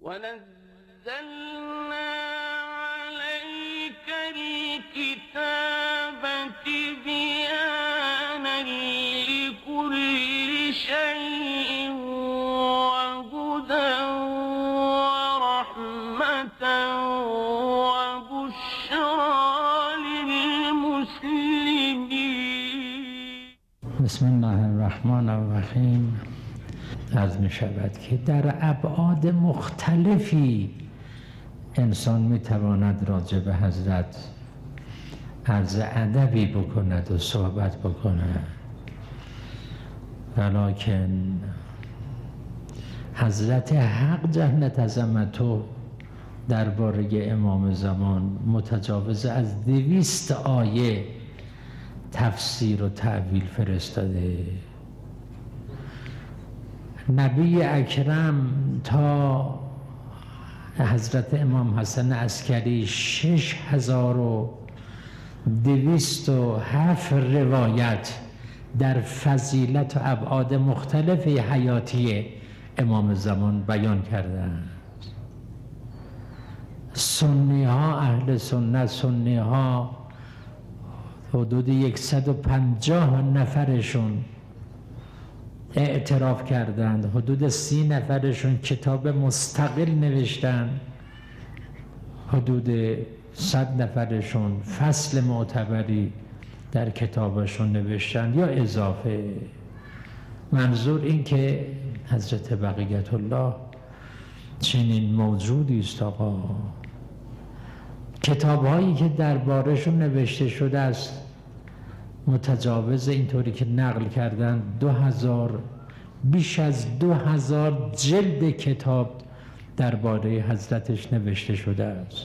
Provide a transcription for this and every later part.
ونزلنا عليك الكتاب تبيانا لكل شيء وهدى ورحمة وبشرى للمسلمين. بسم الله الرحمن الرحیم. عرض می شود که در ابعاد مختلفی انسان می تواند راجع به حضرت عرض ادبی بکند و صحبت بکند، ولکن حضرت حق جل عظمته درباره امام زمان متجاوز از 200 آیه تفسیر و تعویل فرستاده. نبی اکرم تا حضرت امام حسن عسکری 6207 روایت در فضیلت و ابعاد مختلف حیاتی امام زمان بیان کردند. سنی ها، اهل سنت سنی ها حدود 150 نفرشون اعتراف کردند، حدود 30 نفرشون کتاب مستقل نوشتن، حدود 100 نفرشون فصل معتبری در کتابشون نوشتن یا اضافه. منظور این که حضرت بقیت الله چنین موجودی است. آقا کتاب هایی که دربارشون نوشته شده است متجاوز اینطوری که نقل کردن 2000 بیش از 2000 جلد کتاب درباره حضرتش نوشته شده است.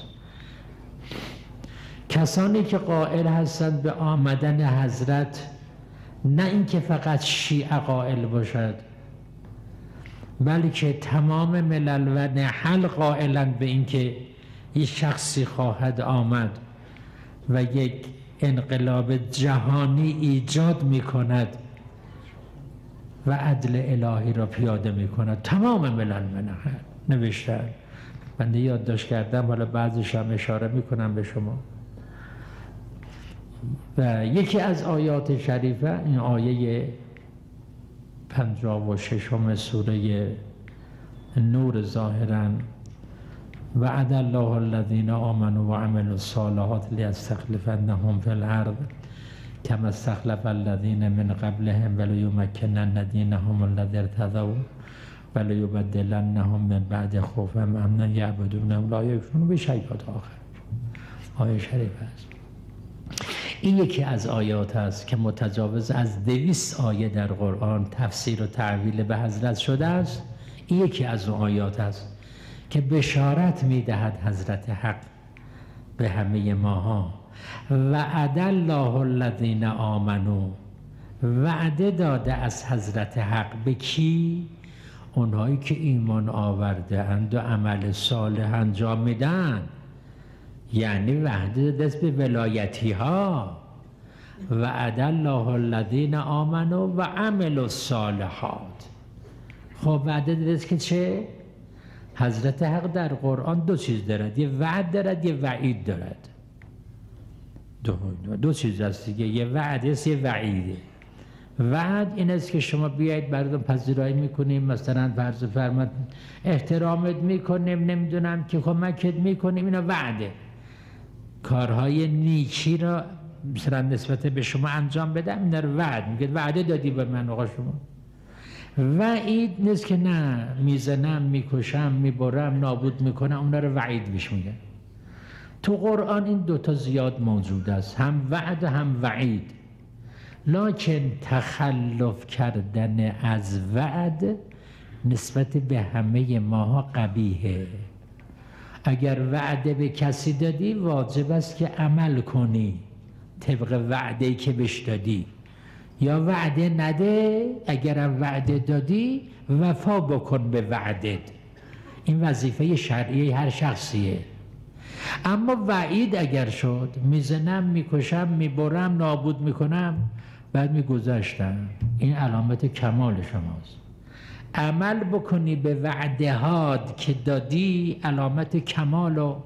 کسانی که قائل هستند به آمدن حضرت، نه اینکه فقط شیعه قائل باشد، بلکه تمام ملل و نحل قائلند به اینکه یک شخصی خواهد آمد و یک انقلاب جهانی ایجاد می کند و عدل الهی را پیاده می کند. تمام ملل و نحل نوشتن. بنده یادداشت کردم، حالا بعضیش هم اشاره می کنم به شما. و یکی از آیات شریفه این آیه 56 سوره نور ظاهراً وعد الله الذين آمنوا وعملوا الصالحات ليستخلفنهم في الأرض كما استخلف الذين من قبلهم وليمكنن دينهم الذي ارتضوا وليبدلنهم من بعد خوفهم امنا يعبدونهم لا يشركون به شيئا. آخر آیه شریف است. این یکی از آیات است که متجاوز از 200 آیه در قرآن تفسیر و تعویل به حضرت شده است. این یکی از اون آیات است که بشارت میدهد حضرت حق به همه ماها. وعد الله الذین آمنوا، وعده داده از حضرت حق به کی؟ اونهایی که ایمان آورده اند و عمل صالح انجام میدن. یعنی وعده داده به ولایتی ها. وعد الله الذین آمنوا و عملوا الصالحات. خب وعده داده که چه؟ حضرت حق در قرآن دو چیز دارد، یه وعد دارد یه وعید دارد. دو چیز هست دیگه، یه وعده است یه وعیده. وعد این است که شما بیایید براتون پذیرایی میکنیم، مثلا فرض فرمود احترامت میکنیم، نمیدونم که کمکت میکنیم، اینا وعده. کارهای نیکی را مثلا نسبت به شما انجام بدم، اینا رو وعد میگه، وعده دادی به من آقا شما. وعید نیست که نه میزنم، میکشم، میبرم، نابود میکنم، اونا رو وعید بهش میگن. تو قرآن این دوتا زیاد موجود است، هم وعد هم وعید. لکن تخلف کردن از وعد نسبت به همه ماها قبیحه. اگر وعده به کسی دادی واجب است که عمل کنی طبق وعده‌ای که بهش دادی، یا وعده نده، اگرم وعده دادی وفا بکن به وعدت. این وظیفه شرعی هر شخصیه. اما وعید اگر شد، میزنم، میکشم، میبرم، نابود میکنم، بعد میگذشتم، این علامت کمال شماست. عمل بکنی به وعدهات که دادی علامت کمال و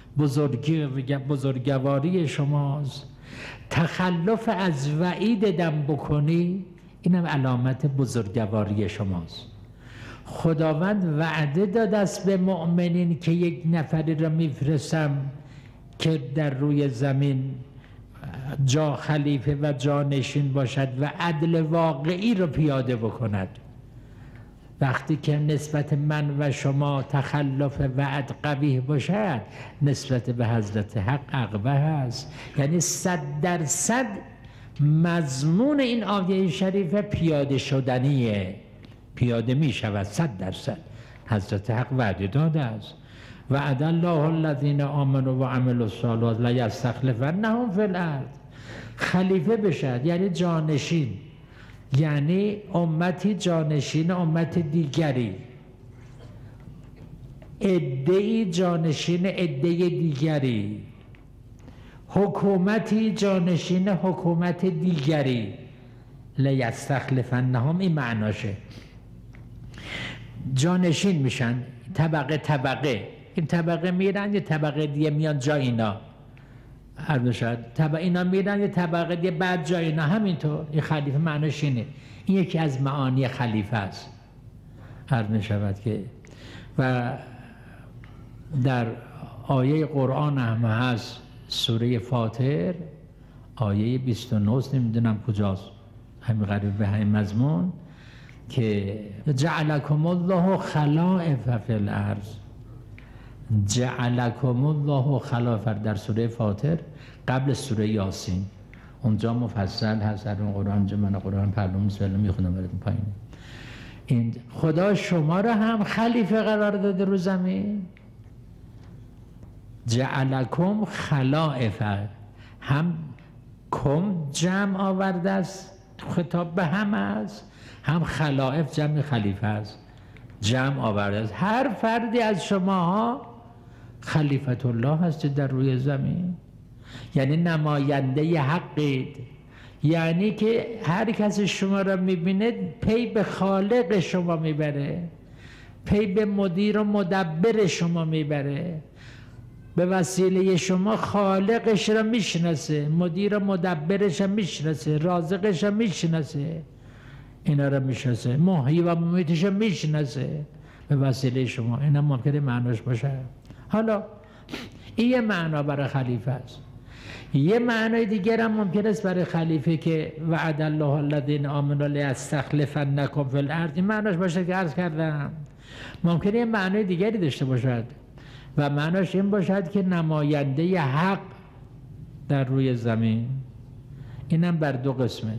بزرگواری شماست. تخلف از وعید دم بکنی اینم علامت بزرگواری شماست. خداوند وعده داده است به مؤمنین که یک نفری را میفرستم که در روی زمین جا خلیفه و جانشین باشد و عدل واقعی را پیاده بکند. وقتی که نسبت من و شما تخلف وعد قبیح باشد، نسبت به حضرت حق اقبح است. یعنی 100% مضمون این آیه شریفه پیاده شدنیه، پیاده می شود 100%. حضرت حق وعده داده است وعد الله الذین آمنوا و عملوا الصالحات لیستخلفنهم فی الارض. خلیفه بشد یعنی جانشین، یعنی امتی جانشین امت دیگری، عده‌ای جانشین عده دیگری، حکومتی جانشین حکومت دیگری. لیستخلفنهم این معناشه، جانشین میشن طبقه. این طبقه میرن یه طبقه دیگه میان جا اینا، اینا میرن یه طبقه دیگه بعد جا اینا. همینطور این خلیفه معناش اینه. این یکی از معانی خلیفه است. عرض میشود که و در آیه قرآن هم هست، سوره فاطر آیه 29 نمیدونم کجاست، همین قریب به همین مضمون که جعلکم الله خلائف فی الارض. جعلکم الله خلائف در سوره فاطر قبل سوره یاسین، اونجا مفصل هست در اون قرآن. من قرآن پرلوم بسم میخونم براتون پایین. این خدا شما را هم خلیفه قرار داده رو زمین. جعلکم خلائف، هم کم جمع آورده است، خطاب به هم است، هم خلائف جمع خلیفه است، جمع آورده است. هر فردی از شما خلیفت الله هستید در روی زمین، یعنی نماینده حقید. یعنی که هر کس شما را میبینه پی به خالق شما میبره، پی به مدیر و مدبر شما میبره. به وسیله شما خالقش را میشناسه، مدیر و مدبرش را میشناسه، رازقش را میشناسه، اینا را میشناسه، محیی و ممیتش را میشناسه به وسیله شما. اینا ممکنه معناش باشه. حالا این یه معنا برای خلیفه است. یه معنای دیگر هم ممکن است برای خلیفه که وعد الله الذین آمنوا لیستخلفنکم فی الارض، این معناش باشه که عرض کردم. ممکنه یه معنای دیگری داشته باشد و معناش این باشد که نماینده حق در روی زمین. اینم بر دو قسمه.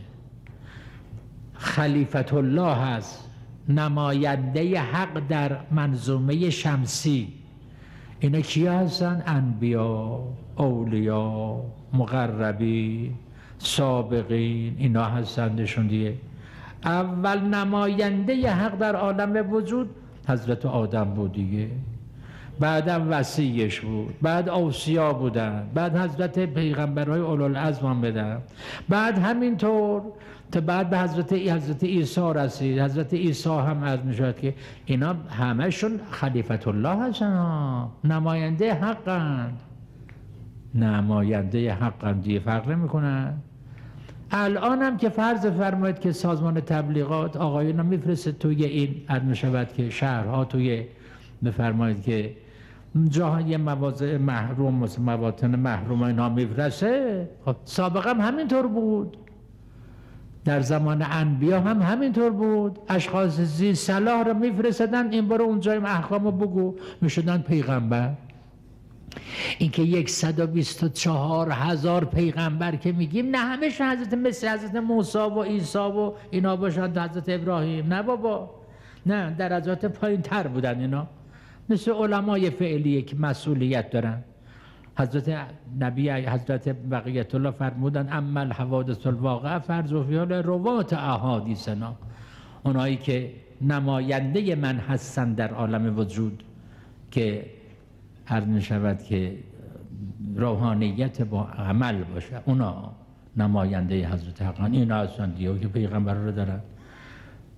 خلیفت الله هست، نماینده حق در منظومه شمسی. اینا کیا هستن؟ انبیا، اولیا، مقربین، سابقین، اینا هستندشون دیگه. اول نماینده حق در عالم وجود حضرت آدم بود دیگه، بعدم وصیش بود، بعد اوصیا بودن، بعد حضرت پیغمبرهای اولوالعزم هم بدن، بعد همینطور تا بعد به حضرت عیسی رسید. حضرت عیسی هم عرض می‌شود که اینا همه‌شون خلیفت الله هستن، نماینده حقن، نماینده حقن دیگه، فرق نمی‌کنن. الان هم که فرض فرمایید که سازمان تبلیغات آقایون میفرسته توی این عرض می‌شود که شهرها، توی بفرمایید که جاهای مواضع محروم مثل مواطن محروم اینا میفرسته. خب سابقا هم همینطور بود، در زمان انبیا هم همینطور بود. اشخاص ذی صلاح رو میفرستدن این برو اونجای احکام رو بگو، میشدن پیغمبر. اینکه 124,000 پیغمبر که میگیم نه همه‌شون حضرت مثل حضرت موسی و عیسی و اینا باشند، حضرت ابراهیم، نه بابا، نه، درجات پایین تر بودن اینا، مثل علمای فعلیه که مسئولیت دارن. حضرت نبی حضرت بقیت الله فرمودن اما الحوادث الواقعه فرض فیها روات احادیثنا، اونایی که نماینده من هستن در عالم وجود که عرض می شود که روحانیت با عمل باشه، اونا نماینده حضرت حقان. اینا هستن دیگه که پیغمبر رو دارن.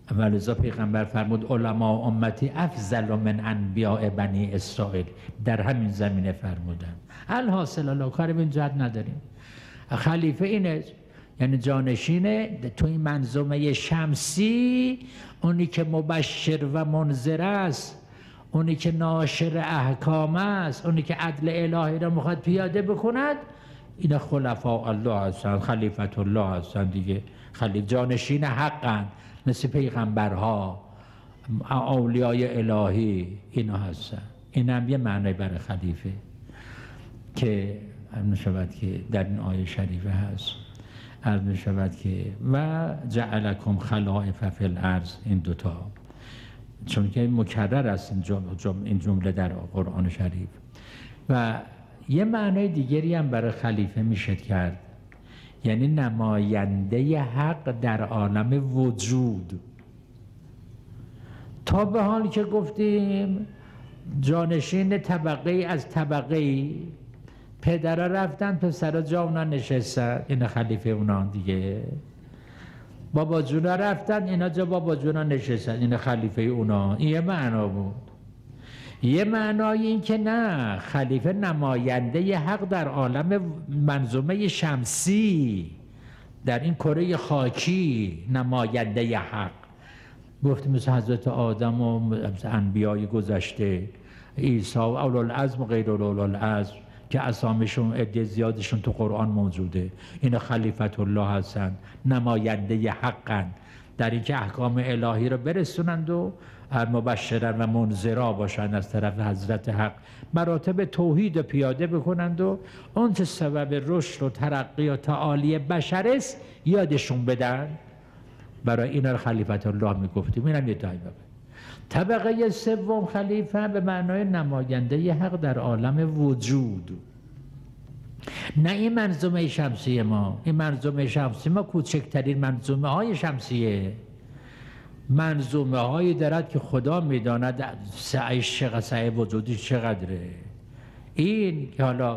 ولذا پیغمبر فرمود علما امتی افضل من انبیاء بنی اسرائیل، در همین زمینه فرمودن. الحاصل الله کاری به این جهت نداریم. خلیفه اینه، یعنی جانشین تو این منظومه شمسی، اونی که مبشر و منذر است، اونی که ناشر احکام است، اونی که عدل الهی را میخواد پیاده بکند، اینا خلفاء الله هستند، خلیفت الله هستند دیگه. جانشین حقند، مثل پیغمبرها، اولیای الهی، اینا هستن. این هم یه معنی برای خلیفه که عرض شود که در این آیه شریفه هست. عرض شود که و جعلکم خلائف فی الارض، این دوتا چون که مکرر است این جمله در قرآن شریف. و یه معنی دیگری هم برای خلیفه میشه کرد، یعنی نماینده حق در عالم وجود. تا به حال که گفتیم جانشین طبقه از طبقه، پدرها رفتن پسرها جا اونا نشستن، این خلیفه اونا دیگه. بابا جونا رفتن اینا جا بابا جونا نشستن، این خلیفه اونا. این یه معنا بود. یه معنای این که نه، خلیفه نماینده حق در عالم منظومه شمسی، در این کره خاکی نماینده حق. گفتیم مثل حضرت آدم و انبیای گذشته، عیسی و اولوالعزم و غیر اولوالعزم که اسامیشون عده زیادشون تو قرآن موجوده، این خلیفت الله هستند، نماینده حقند در اینکه احکام الهی رو برسونند و مبشرا و منذرا باشند از طرف حضرت حق، مراتب توحید رو پیاده بکنند و اون چه سبب رشد و ترقی و تعالی بشر است یادشون بدن. برای این رو خلیفت الله میگفتیم. اینم یه طبقه سوم خلیفه به معنای نماینده حق در عالم وجود. نه این منظومه شمسی ما، این منظومه شمسی ما کوچکترین منظومه های شمسیه. منظومه هایی دارد که خدا میداند سعیش چقدر، سعی وجودی چقدره. این که حالا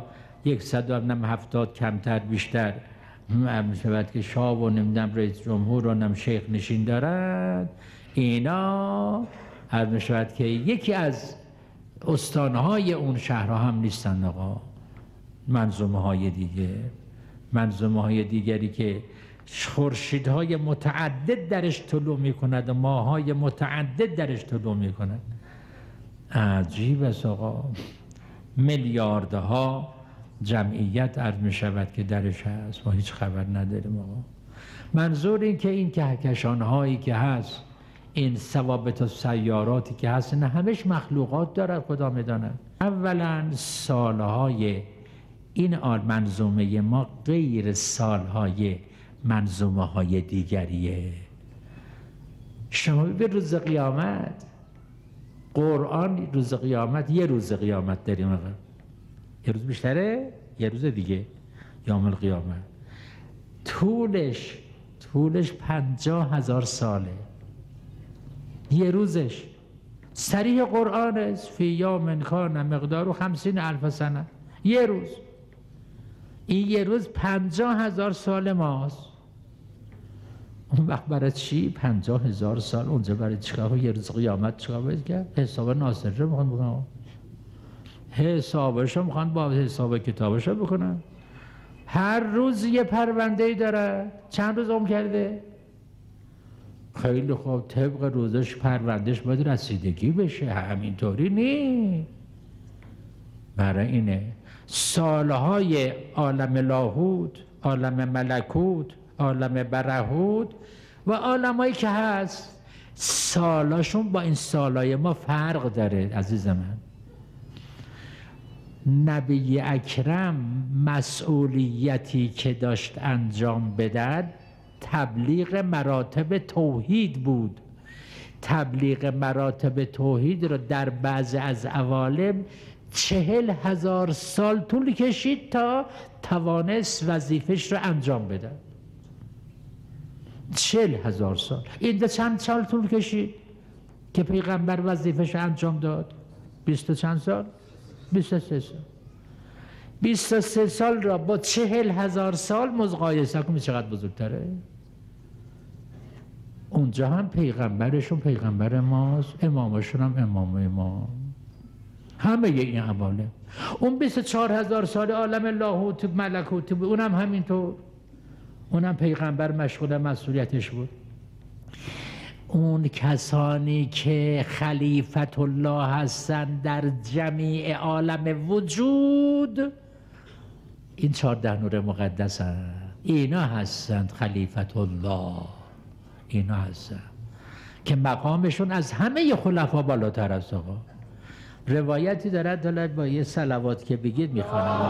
170 کمتر بیشتر میشود که شاه و نمیدونم رئیس جمهور و نم شیخ نشین دارد، اینا عرض میشود که یکی از استانهای اون شهرها هم نیستن. آقا منظومه های دیگه، منظومه های دیگری که خورشیدهای متعدد درش طلوع میکند و ماهای متعدد درش طلوع میکند. عجیب است آقا، میلیاردها جمعیت عرض میشود که درش هست، ما هیچ خبر نداریم آقا. منظور این که این کهکشان هایی که هست، این ثوابت و سیاراتی که هست، نه همش مخلوقات دارد خدا میداند. اولا سالهای این منظومه ما غیر سالهای منظومه های دیگریه. شما به روز قیامت، قرآن روز قیامت، یه روز قیامت داریم آقا، یه روز بیشتره، یه روز دیگه یوم القیامت، طولش 50,000 ساله یه روزش. صریح قرآن است فی یوم کان مقداره 50,000 سنه، یه روز. این یه روز 50,000 سال ماست. اون وقت برای چی 50,000 سال اونجا برای چیکار؟ یه روز قیامت چیکار باید کرد؟ حساب ناصر رو میخوان بکنن، حسابش رو میخوان با حساب کتابش رو بکنن. هر روز یه پرونده داره. چند روز عمر کرده؟ خیلی خوب، طبق روزش پروندهش باید رسیدگی بشه، همینطوری نی. برای اینه سالهای عالم لاهوت، عالم ملکوت، عالم برهوت و عالمایی که هست، سالاشون با این سالای ما فرق داره عزیز من. نبی اکرم مسئولیتی که داشت انجام بدهد تبلیغ مراتب توحید بود. تبلیغ مراتب توحید رو در بعض از عوالم 40,000 سال طول کشید تا توانست وظیفش رو انجام بده. 40,000 سال. این چند سال طول کشید که پیغمبر وظیفش انجام داد؟ 20 چند سال؟ 23 سال. 23 سال را با 40,000 سال مقایسه کنید چقدر بزرگتره. اونجا هم پیغمبرشون پیغمبر ماست، امامشون هم امام ما. همه این عوالم. اون 24,000 سال عالم لاهوت ملکوت بود، اونم همینطور، اونم پیغمبر مشغول مسئولیتش بود. اون کسانی که خلیفت الله هستند در جمیع عالم وجود، این 14 نور مقدس هستند. اینا هستند خلیفت الله، اینا هستند که مقامشون از همه خلفا بالاتر است. آقا روایتی دارد، دولت با یه صلوات که بگید میخوانم.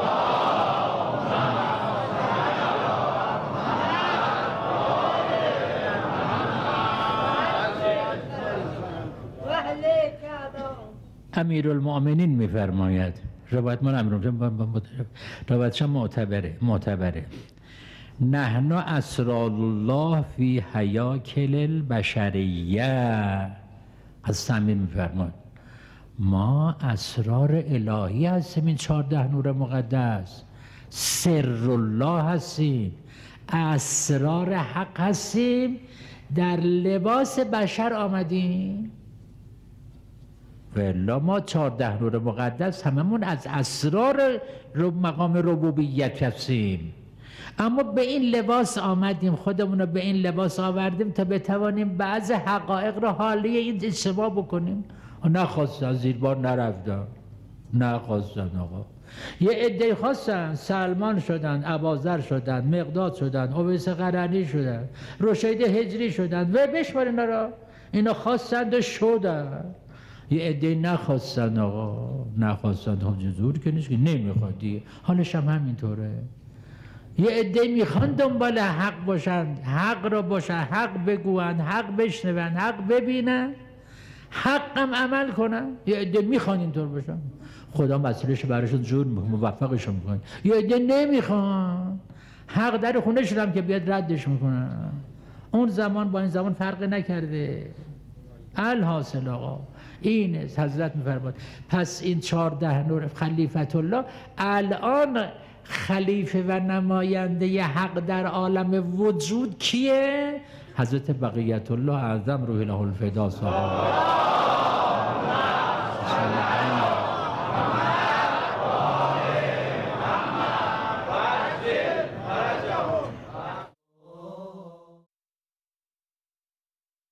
امیرالمؤمنین میفرماید، روایت من روایتش معتبره. نحن اسرار الله فی حیاکل البشریه. از صمیم میفرماید ما اسرار الهی هستیم، این 14 نور مقدس سر الله هستیم، اسرار حق هستیم، در لباس بشر آمدیم. والا ما 14 نور مقدس هممون از اسرار مقام ربوبیت هستیم، اما به این لباس آمدیم، خودمون رو به این لباس آوردیم تا بتوانیم بعض حقایق رو حالی این اجتماع بکنیم. نخواستن، زیر بار نرفتن، نخواستن. آقا یه عده خواستن، سلمان شدن، اباذر شدن، مقداد شدن، اویس قرنی شدن، رشید هجری شدن و بشمار اینا را. اینا خواستند و شدن. یه عده نخواستن. آقا نخواستن، هم زور که نیست که نمیخواد دیگه، حالش هم همینطوره. یه عده میخوان دنبال حق باشن، حق را باشن، حق بگوین، حق بشنون، حق ببینن، حق هم عمل کنن. یه عده میخوان اینطور باشن، خدا مسئولش براشون جور موفقشون میکنه. یه عده نمیخوان، حق در خونه شدم که بیاد ردش میکنن. اون زمان با این زمان فرق نکرده. الحاصل آقا این حضرت میفرماد پس این 14 نور خلیفت الله الان خلیفه و نماینده حق در عالم وجود کیه؟ حضرت بقیت الله اعظم روح له الفدا صاحب